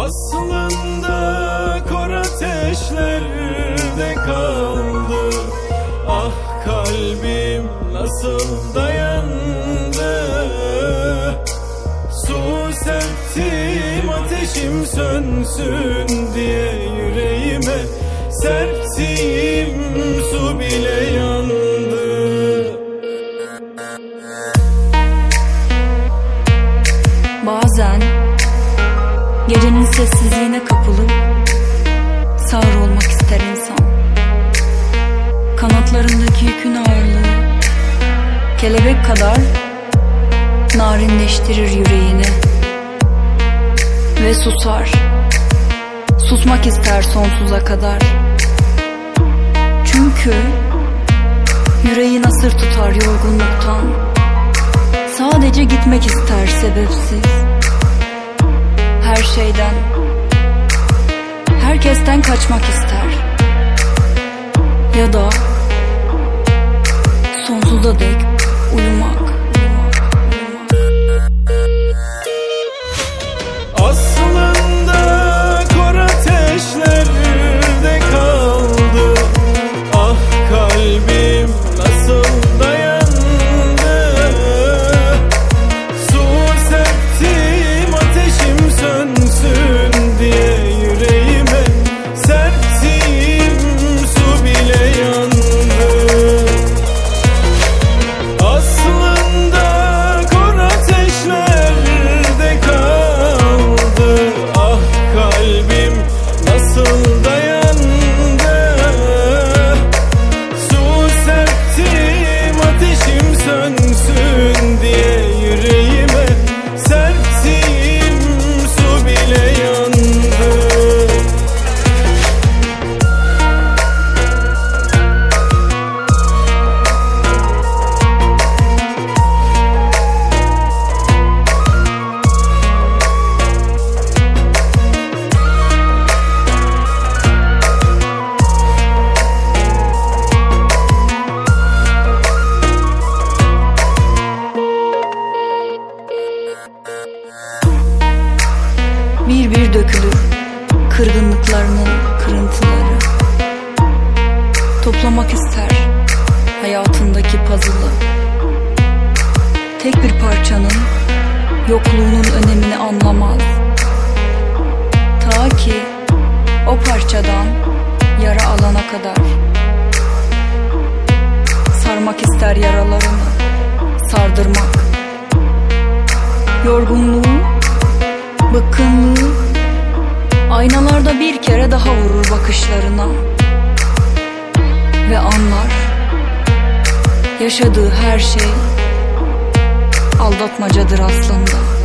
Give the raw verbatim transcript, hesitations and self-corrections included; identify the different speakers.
Speaker 1: Aslında kor ateşlerde kaldı. Ah kalbim nasıl dayandı. Su serptim ateşim sönsün diye yüreğime. Serptim su bile yandı.
Speaker 2: Bazen gecenin sessizliğine kapılıp sağır olmak ister insan. Kanatlarındaki yükün ağırlığı kelebek kadar narinleştirir yüreğini ve susar. Susmak ister sonsuza kadar. Çünkü yüreği nasır tutar yorgunluktan. Sadece gitmek ister sebepsiz. Her şeyden, herkesten kaçmak ister. Ya da sonsuza dek uyumak.
Speaker 1: Aslında kor ateşlerde kaldı. Ah kalbim nasıl dayandı. Su serptim ateşim sönsün diye yüreğime. Serptim su bile yandı. Aslında kor ateşlerde kaldı. Ah kalbim nasıl dayandı. Su serptim ateşim sönsün diye yüreğime. Serptim su bile yandı.
Speaker 2: Bir bir dökülür kırgınlıklarının kırıntıları. Toplamak ister hayatındaki puzzle'ı. Tek bir parçanın yokluğunun önemini anlamaz. Ta ki o parçadan yara alana kadar. Sarmak ister yaralarını, sardırmak. Yorgunluğu, bıkkınlığı aynalarda bir kere daha vurur bakışlarına ve anlar yaşadığı her şey aldatmacadır aslında.